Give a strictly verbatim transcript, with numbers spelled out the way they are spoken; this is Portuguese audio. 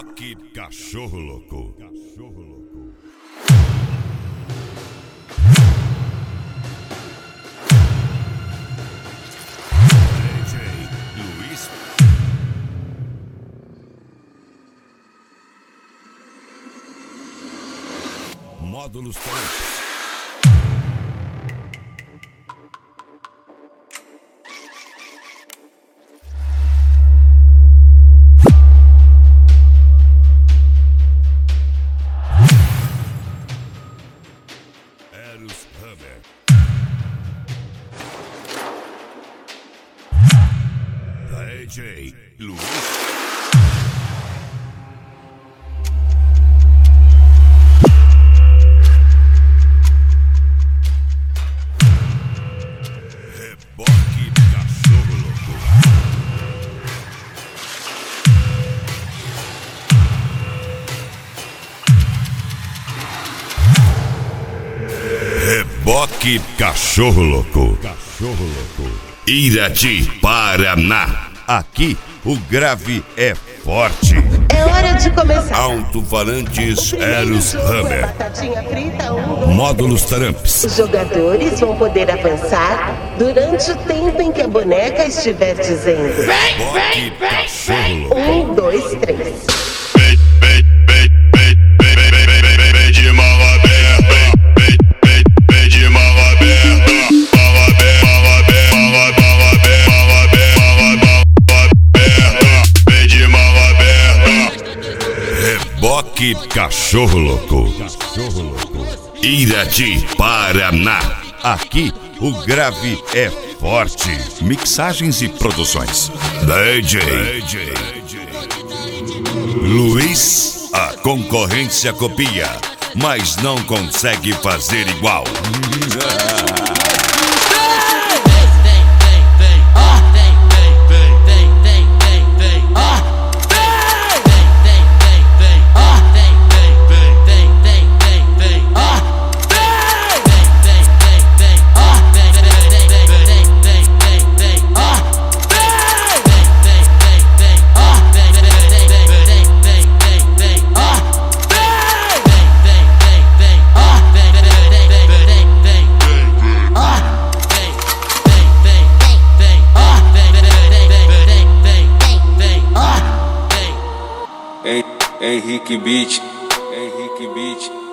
Reboque Cachorro Louco. Cachorro Louco. D J Luiz. Módulos Trans. Eros Hammer. D J Luiz. Reboque Cachorro Louco. Reboque Cachorro Louco. Cachorro Louco. Irati, Paraná. Aqui o grave é forte. É hora de começar. Alto-falantes Eros Hammer. Batatinha frita, um, dois, Módulos Tramps. Os jogadores vão poder avançar durante o tempo em que a boneca estiver dizendo. Reboque Cachorro Louco. Um, dois, três. De mão aberta, de mão aberta, mão aberta, mão aberta, mão aberta, mão aberta, de mão aberta. Reboque Cachorro Louco. Cachorro Louco. Irati, Paraná. Aqui o grave é forte. Mixagens e produções. D J Luiz. A concorrência copia, mas não consegue fazer igual. Henrique Beat, Henrique Beat.